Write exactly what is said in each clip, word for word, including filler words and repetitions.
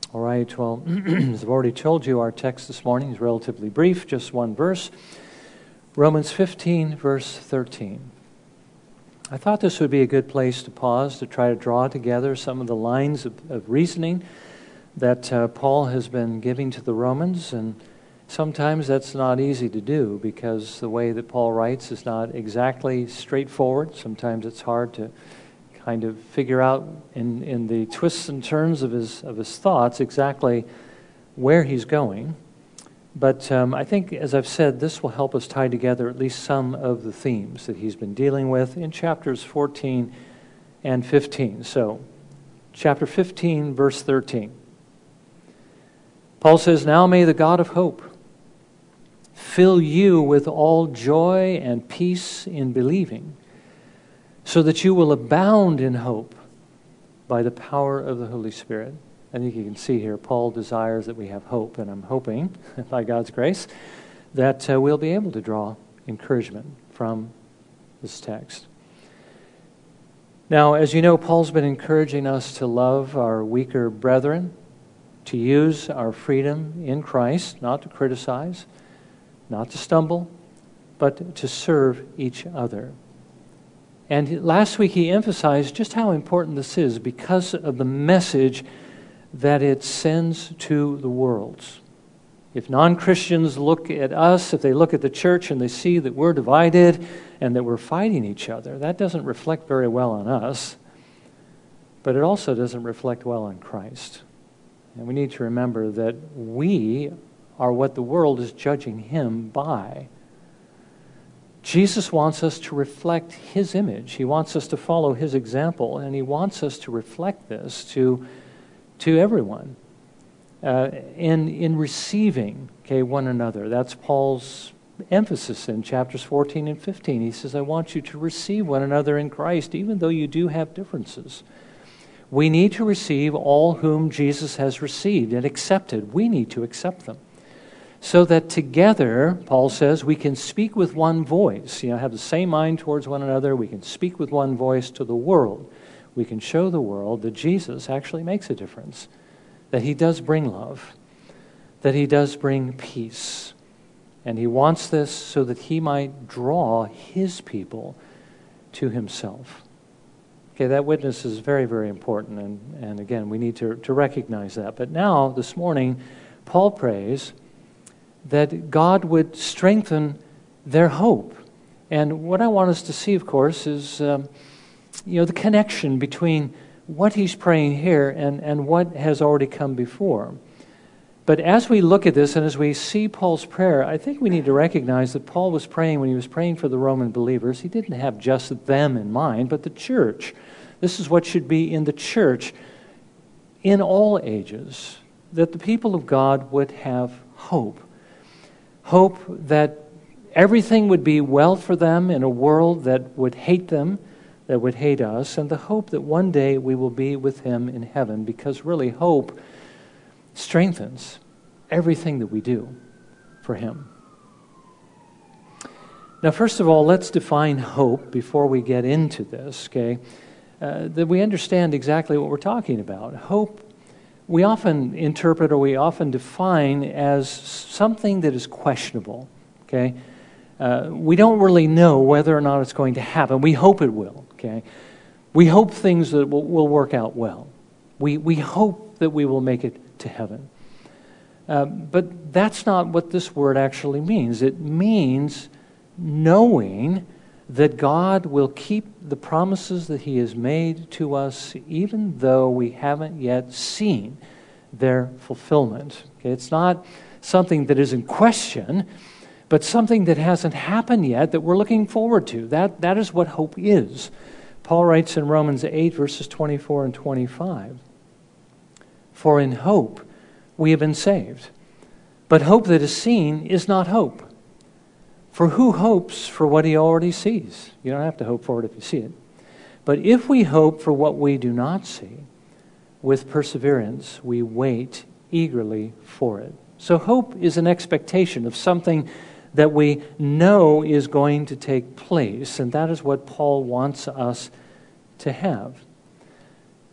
All right, well, as I've already told you, our text this morning is relatively brief, just one verse. Romans fifteen, verse thirteen. I thought this would be a good place to pause to try to draw together some of the lines of, of reasoning that uh, Paul has been giving to the Romans, and sometimes that's not easy to do because the way that Paul writes is not exactly straightforward. Sometimes it's hard to kind of figure out in, in the twists and turns of his of his thoughts exactly where he's going. But um, I think, as I've said, this will help us tie together at least some of the themes that he's been dealing with in chapters fourteen and fifteen. So, chapter fifteen, verse thirteen. Paul says, "Now may the God of hope fill you with all joy and peace in believing, so that you will abound in hope by the power of the Holy Spirit." I think you can see here, Paul desires that we have hope, and I'm hoping, by God's grace, that uh, we'll be able to draw encouragement from this text. Now, as you know, Paul's been encouraging us to love our weaker brethren, to use our freedom in Christ, not to criticize, not to stumble, but to serve each other. And last week he emphasized just how important this is because of the message that it sends to the world. If non-Christians look at us, if they look at the church and they see that we're divided and that we're fighting each other, that doesn't reflect very well on us, but it also doesn't reflect well on Christ. And we need to remember that we are what the world is judging him by. Jesus wants us to reflect his image. He wants us to follow his example, and he wants us to reflect this to, to everyone uh, in, in receiving okay, one another. That's Paul's emphasis in chapters fourteen and fifteen. He says, I want you to receive one another in Christ, even though you do have differences. We need to receive all whom Jesus has received and accepted. We need to accept them. So that together, Paul says, we can speak with one voice, you know, have the same mind towards one another. We can speak with one voice to the world. We can show the world that Jesus actually makes a difference, that he does bring love, that he does bring peace. And he wants this so that he might draw his people to himself. Okay, that witness is very, very important. And, and again, we need to, to recognize that. But now, this morning, Paul prays that God would strengthen their hope. And what I want us to see, of course, is um, you know, the connection between what he's praying here and, and what has already come before. But as we look at this and as we see Paul's prayer, I think we need to recognize that Paul was praying, when he was praying for the Roman believers, he didn't have just them in mind, but the church. This is what should be in the church in all ages, that the people of God would have hope. Hope that everything would be well for them in a world that would hate them, that would hate us, and the hope that one day we will be with him in heaven, because really hope strengthens everything that we do for him. Now, first of all, let's define hope before we get into this, okay? Uh, that we understand exactly what we're talking about. Hope, we often interpret or we often define as something that is questionable, okay? Uh, we don't really know whether or not it's going to happen. We hope it will, okay? We hope things that will, will work out well. We, we hope that we will make it to heaven. Uh, but that's not what this word actually means. It means knowing that God will keep the promises that he has made to us, even though we haven't yet seen their fulfillment. Okay, it's not something that is in question, but something that hasn't happened yet that we're looking forward to. That, that is what hope is. Paul writes in Romans eight, verses twenty-four and twenty-five, "For in hope we have been saved. But hope that is seen is not hope. For who hopes for what he already sees?" You don't have to hope for it if you see it. "But if we hope for what we do not see, with perseverance we wait eagerly for it." So hope is an expectation of something that we know is going to take place, and that is what Paul wants us to have.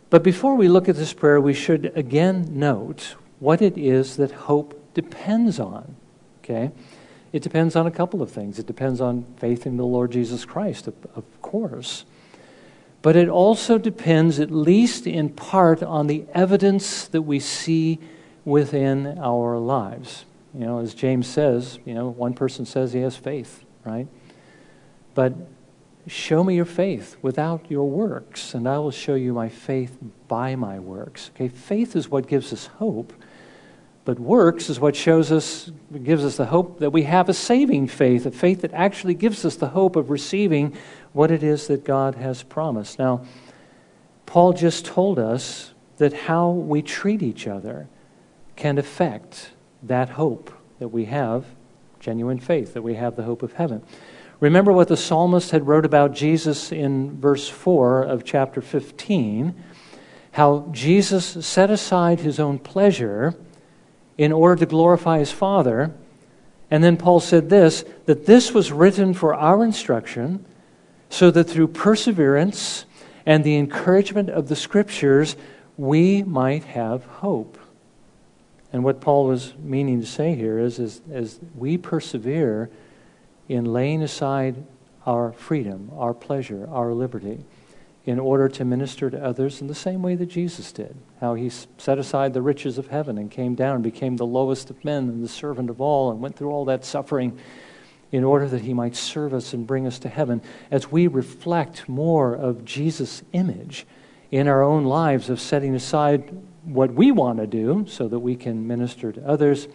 But before we look at this prayer, we should again note what it is that hope depends on. Okay? It depends on a couple of things. It depends on faith in the Lord Jesus Christ, of, of course. But it also depends, at least in part, on the evidence that we see within our lives. You know, as James says, you know, one person says he has faith, right? But show me your faith without your works, and I will show you my faith by my works. Okay, faith is what gives us hope, but works is what shows us, gives us the hope that we have a saving faith, a faith that actually gives us the hope of receiving what it is that God has promised. Now, Paul just told us that how we treat each other can affect that hope that we have, genuine faith, that we have the hope of heaven. Remember what the psalmist had wrote about Jesus in verse four of chapter fifteen, how Jesus set aside his own pleasure in order to glorify his Father. And then Paul said this, that this was written for our instruction, so that through perseverance and the encouragement of the Scriptures, we might have hope. And what Paul was meaning to say here is, is as we persevere in laying aside our freedom, our pleasure, our liberty, in order to minister to others in the same way that Jesus did. How he set aside the riches of heaven and came down and became the lowest of men and the servant of all and went through all that suffering in order that he might serve us and bring us to heaven. As we reflect more of Jesus' image in our own lives of setting aside what we want to do so that we can minister to others,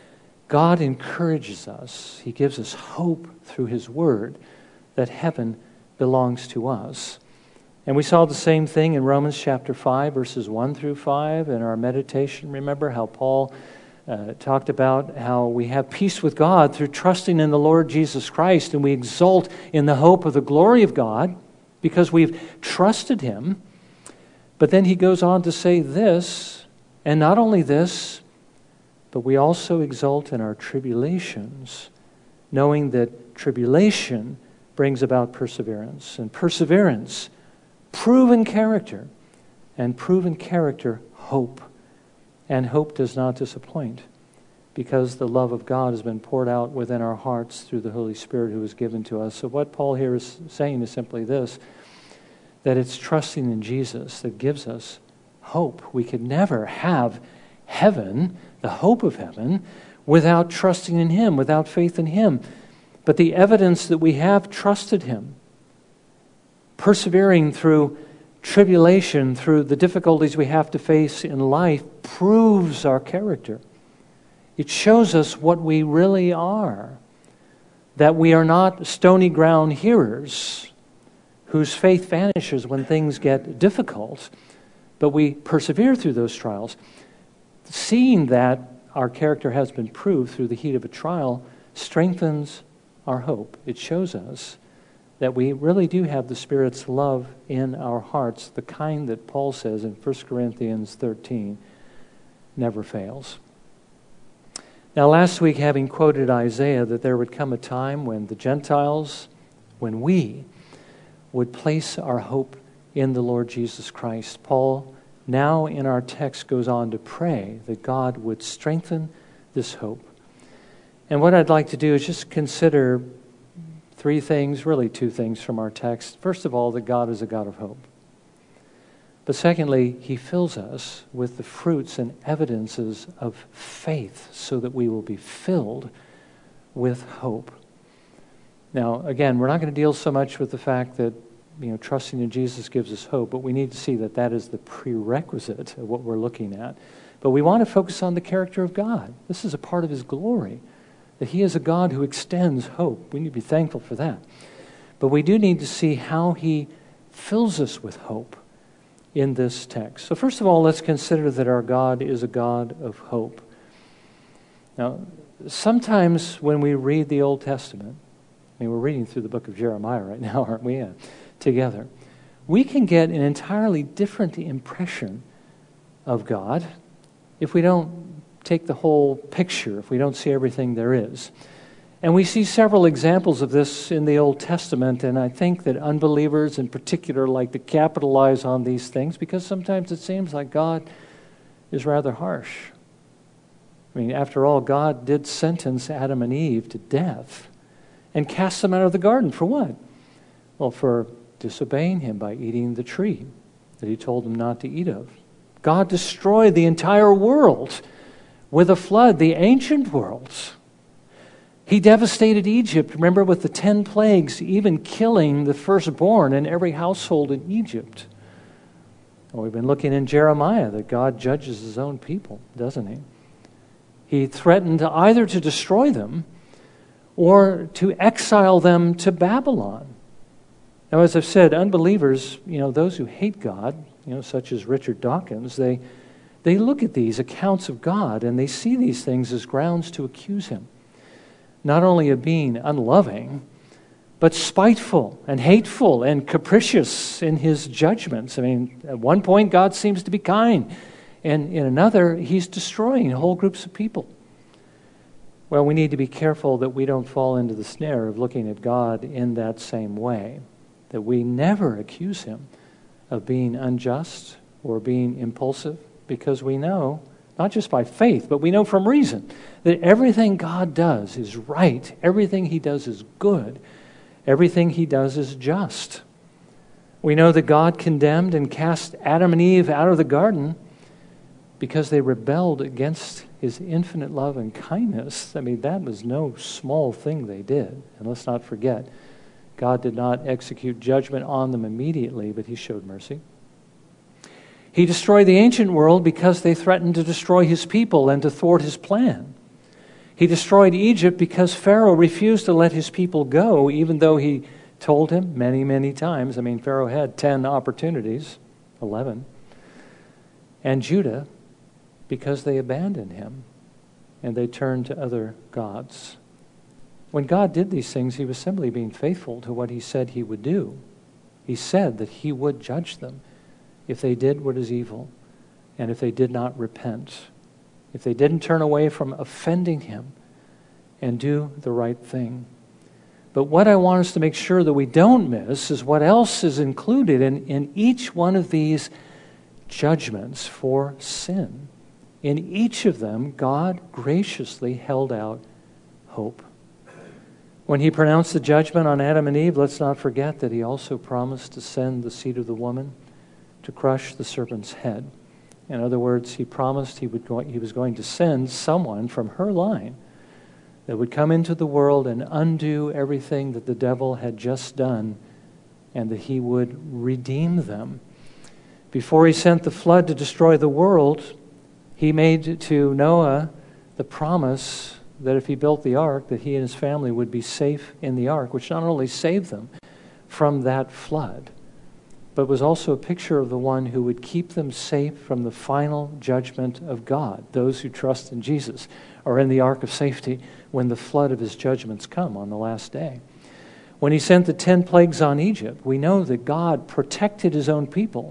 God encourages us. He gives us hope through his word that heaven belongs to us. And we saw the same thing in Romans chapter five, verses one through five in our meditation. Remember how Paul uh, talked about how we have peace with God through trusting in the Lord Jesus Christ, and we exult in the hope of the glory of God because we've trusted him. But then he goes on to say this, and not only this, but we also exult in our tribulations, knowing that tribulation brings about perseverance, and perseverance, proven character, and proven character, hope. And hope does not disappoint, because the love of God has been poured out within our hearts through the Holy Spirit who is given to us. So what Paul here is saying is simply this, that it's trusting in Jesus that gives us hope. We could never have heaven, the hope of heaven, without trusting in him, without faith in him. But the evidence that we have trusted him, persevering through tribulation, through the difficulties we have to face in life, proves our character. It shows us what we really are, that we are not stony ground hearers whose faith vanishes when things get difficult, but we persevere through those trials. Seeing that our character has been proved through the heat of a trial strengthens our hope. It shows us that we really do have the Spirit's love in our hearts, the kind that Paul says in First Corinthians thirteen never fails. Now, last week, having quoted Isaiah, that there would come a time when the Gentiles, when we would place our hope in the Lord Jesus Christ, Paul now in our text goes on to pray that God would strengthen this hope. And what I'd like to do is just consider three things, really two things from our text. First of all, that God is a God of hope. But secondly, he fills us with the fruits and evidences of faith so that we will be filled with hope. Now, again, we're not going to deal so much with the fact that, you know, trusting in Jesus gives us hope, but we need to see that that is the prerequisite of what we're looking at. But we want to focus on the character of God. This is a part of his glory, that he is a God who extends hope. We need to be thankful for that. But we do need to see how he fills us with hope in this text. So first of all, let's consider that our God is a God of hope. Now, sometimes when we read the Old Testament, I mean, we're reading through the book of Jeremiah right now, aren't we, yeah, together, we can get an entirely different impression of God if we don't take the whole picture, if we don't see everything there is. And we see several examples of this in the Old Testament, and I think that unbelievers in particular like to capitalize on these things because sometimes it seems like God is rather harsh. I mean, after all, God did sentence Adam and Eve to death and cast them out of the garden for what? Well, for disobeying him by eating the tree that he told them not to eat of. God destroyed the entire world with a flood, the ancient world. He devastated Egypt, remember, with the ten plagues, even killing the firstborn in every household in Egypt. Well, we've been looking in Jeremiah that God judges his own people, doesn't he? He threatened either to destroy them or to exile them to Babylon. Now, as I've said, unbelievers, you know, those who hate God, you know, such as Richard Dawkins, they, they look at these accounts of God and they see these things as grounds to accuse him. Not only of being unloving, but spiteful and hateful and capricious in his judgments. I mean, at one point, God seems to be kind, and in another, he's destroying whole groups of people. Well, we need to be careful that we don't fall into the snare of looking at God in that same way, that we never accuse him of being unjust or being impulsive, because we know, not just by faith, but we know from reason, that everything God does is right. Everything he does is good. Everything he does is just. We know that God condemned and cast Adam and Eve out of the garden because they rebelled against his infinite love and kindness. I mean, that was no small thing they did. And let's not forget, God did not execute judgment on them immediately, but he showed mercy. He destroyed the ancient world because they threatened to destroy his people and to thwart his plan. He destroyed Egypt because Pharaoh refused to let his people go, even though he told him many, many times. I mean, Pharaoh had ten opportunities, eleven. And Judah, because they abandoned him and they turned to other gods. When God did these things, he was simply being faithful to what he said he would do. He said that he would judge them if they did what is evil and if they did not repent, if they didn't turn away from offending him and do the right thing. But what I want us to make sure that we don't miss is what else is included in, in each one of these judgments for sin. In each of them, God graciously held out hope. When he pronounced the judgment on Adam and Eve, let's not forget that he also promised to send the seed of the woman to crush the serpent's head. In other words, he promised he would go, he was going to send someone from her line that would come into the world and undo everything that the devil had just done, and that he would redeem them. Before he sent the flood to destroy the world, he made to Noah the promise that if he built the ark, that he and his family would be safe in the ark, which not only saved them from that flood, but was also a picture of the one who would keep them safe from the final judgment of God. Those who trust in Jesus are in the ark of safety when the flood of his judgments come on the last day. When he sent the ten plagues on Egypt, we know that God protected his own people.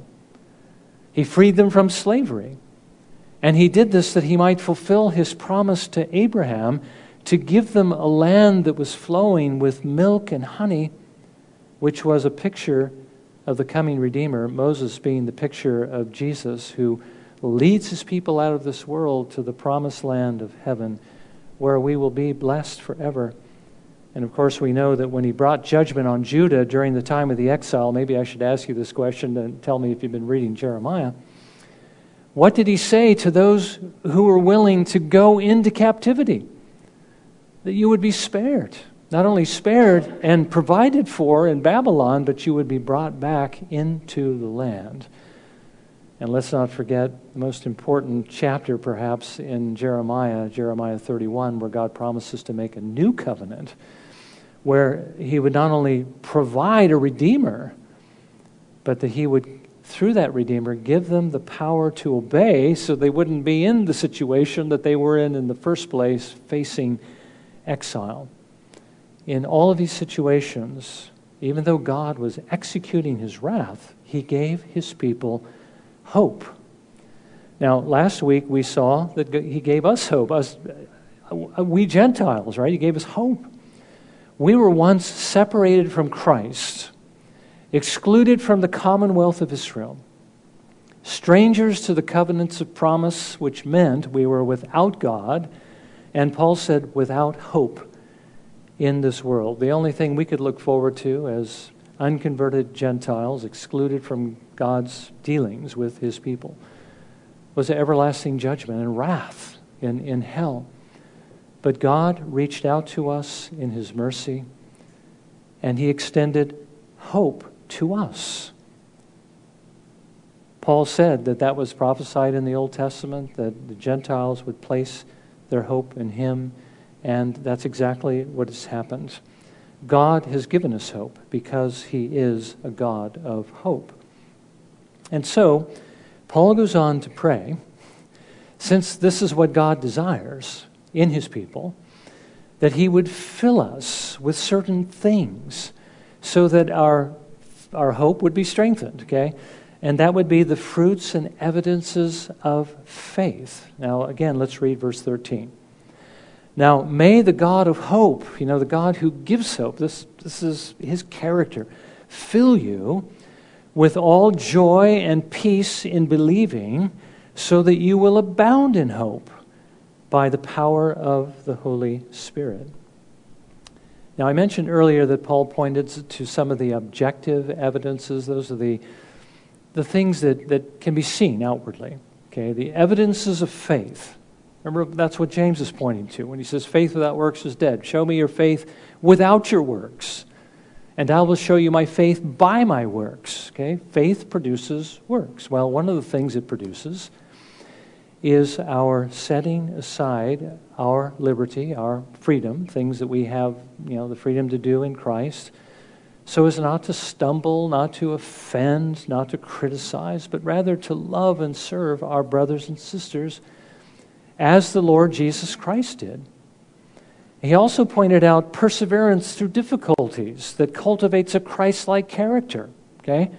He freed them from slavery. And he did this that he might fulfill his promise to Abraham to give them a land that was flowing with milk and honey, which was a picture of the coming Redeemer, Moses being the picture of Jesus, who leads his people out of this world to the promised land of heaven, where we will be blessed forever. And of course, we know that when he brought judgment on Judah during the time of the exile, maybe I should ask you this question and tell me if you've been reading Jeremiah. What did he say to those who were willing to go into captivity? That you would be spared. Not only spared and provided for in Babylon, but you would be brought back into the land. And let's not forget the most important chapter perhaps in Jeremiah, Jeremiah thirty-one, where God promises to make a new covenant, where he would not only provide a redeemer, but that he would, through that Redeemer, give them the power to obey so they wouldn't be in the situation that they were in in the first place, facing exile. In all of these situations, even though God was executing his wrath, he gave his people hope. Now, last week we saw that he gave us hope, us, we Gentiles, right? He gave us hope. We were once separated from Christ, excluded from the commonwealth of Israel, strangers to the covenants of promise, which meant we were without God, and Paul said, without hope in this world. The only thing we could look forward to as unconverted Gentiles, excluded from God's dealings with his people, was an everlasting judgment and wrath in, in hell. But God reached out to us in his mercy, and he extended hope to us. Paul said that that was prophesied in the Old Testament, that the Gentiles would place their hope in him, and that's exactly what has happened. God has given us hope because he is a God of hope. And so, Paul goes on to pray, since this is what God desires in his people, that he would fill us with certain things so that our, our hope would be strengthened, okay? And that would be the fruits and evidences of faith. Now, again, let's read verse thirteen. Now, may the God of hope, you know, the God who gives hope, this, this is his character, fill you with all joy and peace in believing, so that you will abound in hope by the power of the Holy Spirit. Now, I mentioned earlier that Paul pointed to some of the objective evidences. Those are the, the things that, that can be seen outwardly, okay? The evidences of faith. Remember, that's what James is pointing to when he says, faith without works is dead. Show me your faith without your works, and I will show you my faith by my works. Okay? Faith produces works. Well, one of the things it produces is our setting aside our liberty, our freedom, things that we have, you know, the freedom to do in Christ, so as not to stumble, not to offend, not to criticize, but rather to love and serve our brothers and sisters as the Lord Jesus Christ did. He also pointed out perseverance through difficulties that cultivates a Christ-like character. Okay?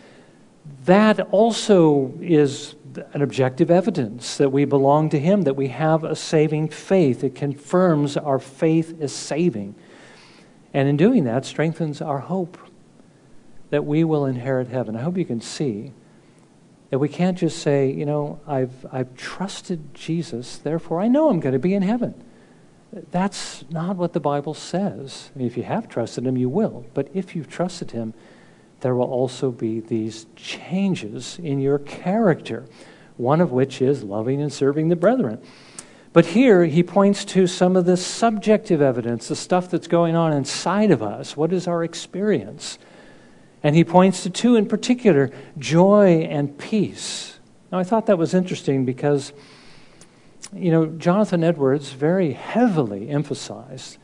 That also is an objective evidence that we belong to him, that we have a saving faith. It confirms our faith is saving. And in doing that, strengthens our hope that we will inherit heaven. I hope you can see that we can't just say, you know, I've I've trusted Jesus, therefore I know I'm going to be in heaven. That's not what the Bible says. I mean, if you have trusted him, you will. But if you've trusted him, there will also be these changes in your character, one of which is loving and serving the brethren. But here he points to some of the subjective evidence, the stuff that's going on inside of us. What is our experience? And he points to two in particular, joy and peace. Now, I thought that was interesting because, you know, Jonathan Edwards very heavily emphasized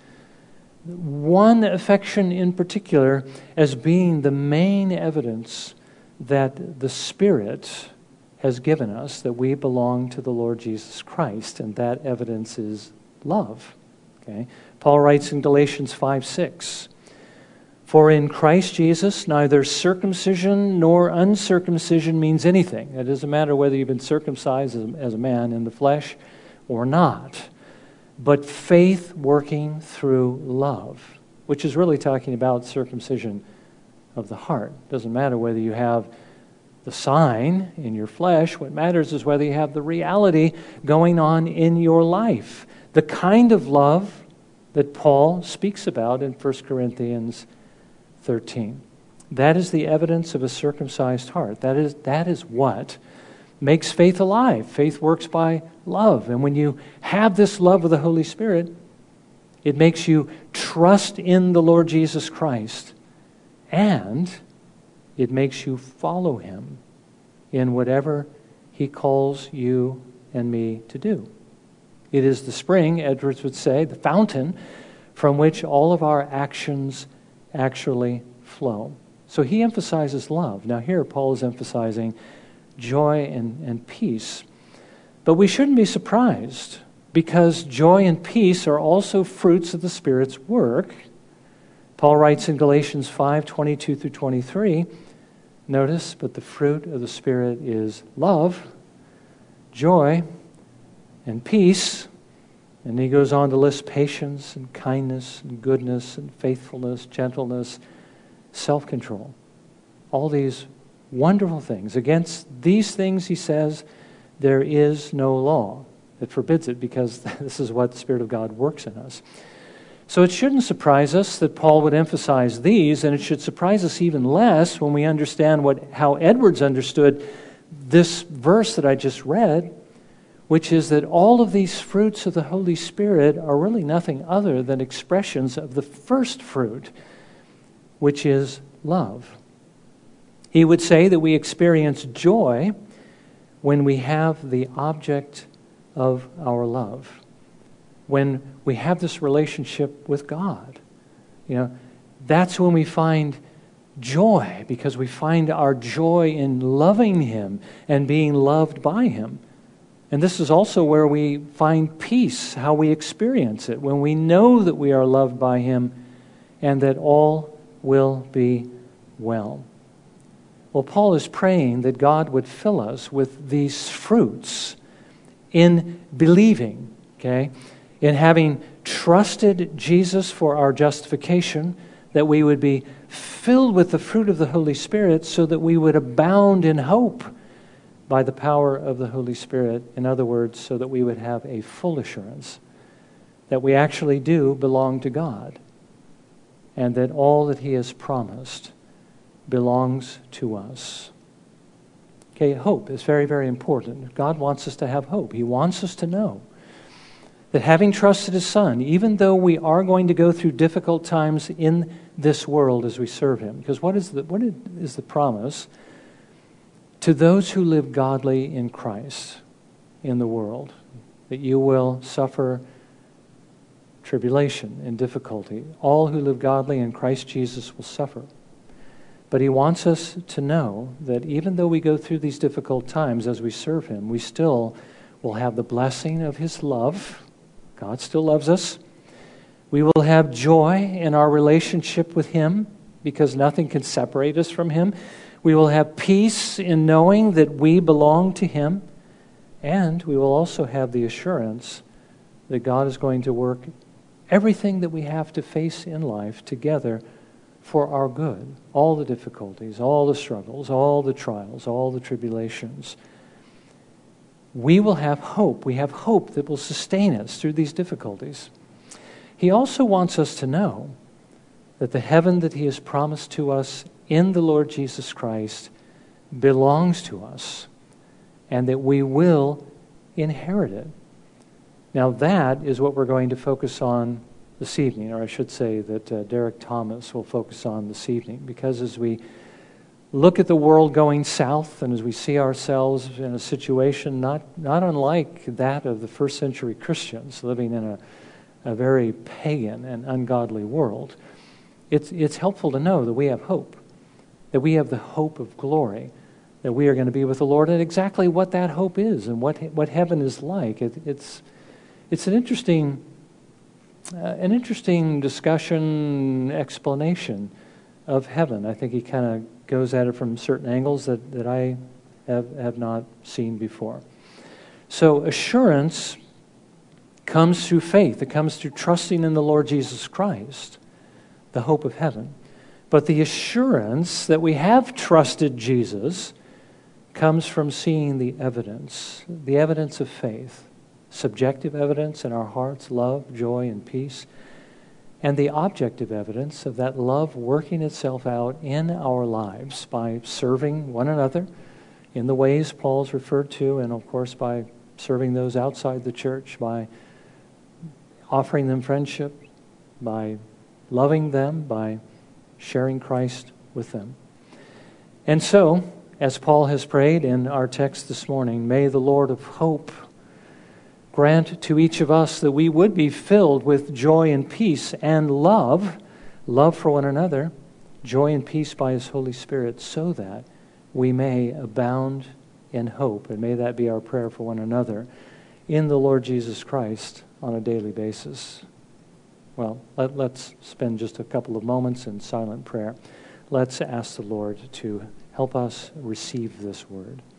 one affection in particular as being the main evidence that the Spirit has given us, that we belong to the Lord Jesus Christ, and that evidence is love. Okay? Paul writes in Galatians five six, for in Christ Jesus neither circumcision nor uncircumcision means anything. It doesn't matter whether you've been circumcised as a, as a man in the flesh or not, but faith working through love, which is really talking about circumcision of the heart. It doesn't matter whether you have the sign in your flesh. What matters is whether you have the reality going on in your life. The kind of love that Paul speaks about in First Corinthians thirteen. That is the evidence of a circumcised heart. That is, that is what makes faith alive. Faith works by love. And when you have this love of the Holy Spirit, it makes you trust in the Lord Jesus Christ, and it makes you follow him in whatever he calls you and me to do. It is the spring, Edwards would say, the fountain from which all of our actions actually flow. So he emphasizes love. Now here Paul is emphasizing joy and, and peace. But we shouldn't be surprised, because joy and peace are also fruits of the Spirit's work. Paul writes in Galatians five twenty-two through twenty-three, notice, but the fruit of the Spirit is love, joy, and peace, And he goes on to list patience and kindness and goodness and faithfulness, gentleness, self-control. All these wonderful things. Against these things, he says, there is no law that forbids it, because this is what the Spirit of God works in us. So it shouldn't surprise us that Paul would emphasize these, and it should surprise us even less when we understand what how Edwards understood this verse that I just read, which is that all of these fruits of the Holy Spirit are really nothing other than expressions of the first fruit, which is love. He would say that we experience joy when we have the object of our love, when we have this relationship with God. You know, that's when we find joy, because we find our joy in loving Him and being loved by Him. And this is also where we find peace, how we experience it, when we know that we are loved by Him and that all will be well. Well, Paul is praying that God would fill us with these fruits in believing, okay, in having trusted Jesus for our justification, that we would be filled with the fruit of the Holy Spirit so that we would abound in hope by the power of the Holy Spirit. In other words, so that we would have a full assurance that we actually do belong to God and that all that He has promised belongs to us. Okay, hope is very, very important. God wants us to have hope. He wants us to know that having trusted His Son, even though we are going to go through difficult times in this world as we serve Him, because what is the, what is the promise? To those who live godly in Christ in the world, that you will suffer tribulation and difficulty. All who live godly in Christ Jesus will suffer. But He wants us to know that even though we go through these difficult times as we serve Him, we still will have the blessing of His love. God still loves us. We will have joy in our relationship with Him, because nothing can separate us from Him. We will have peace in knowing that we belong to Him. And we will also have the assurance that God is going to work everything that we have to face in life together for our good. All the difficulties, all the struggles, all the trials, all the tribulations. We will have hope. We have hope that will sustain us through these difficulties. He also wants us to know that the heaven that He has promised to us in the Lord Jesus Christ belongs to us, and that we will inherit it. Now that is what we're going to focus on this evening, or I should say that uh, Derek Thomas will focus on this evening, because as we look at the world going south and as we see ourselves in a situation not, not unlike that of the first century Christians living in a, a very pagan and ungodly world, it's, it's helpful to know that we have hope, that we have the hope of glory, that we are going to be with the Lord, and exactly what that hope is and what what heaven is like. It, it's it's an interesting uh, an interesting discussion, explanation of heaven. I think he kind of goes at it from certain angles that, that I have, have not seen before. So assurance comes through faith. It comes through trusting in the Lord Jesus Christ, the hope of heaven. But the assurance that we have trusted Jesus comes from seeing the evidence, the evidence of faith, subjective evidence in our hearts, love, joy, and peace, and the objective evidence of that love working itself out in our lives by serving one another in the ways Paul's referred to, and of course by serving those outside the church, by offering them friendship, by loving them, by sharing Christ with them. And so, as Paul has prayed in our text this morning, may the Lord of hope grant to each of us that we would be filled with joy and peace and love, love for one another, joy and peace by His Holy Spirit, so that we may abound in hope. And may that be our prayer for one another in the Lord Jesus Christ on a daily basis. Well, let, let's spend just a couple of moments in silent prayer. Let's ask the Lord to help us receive this word.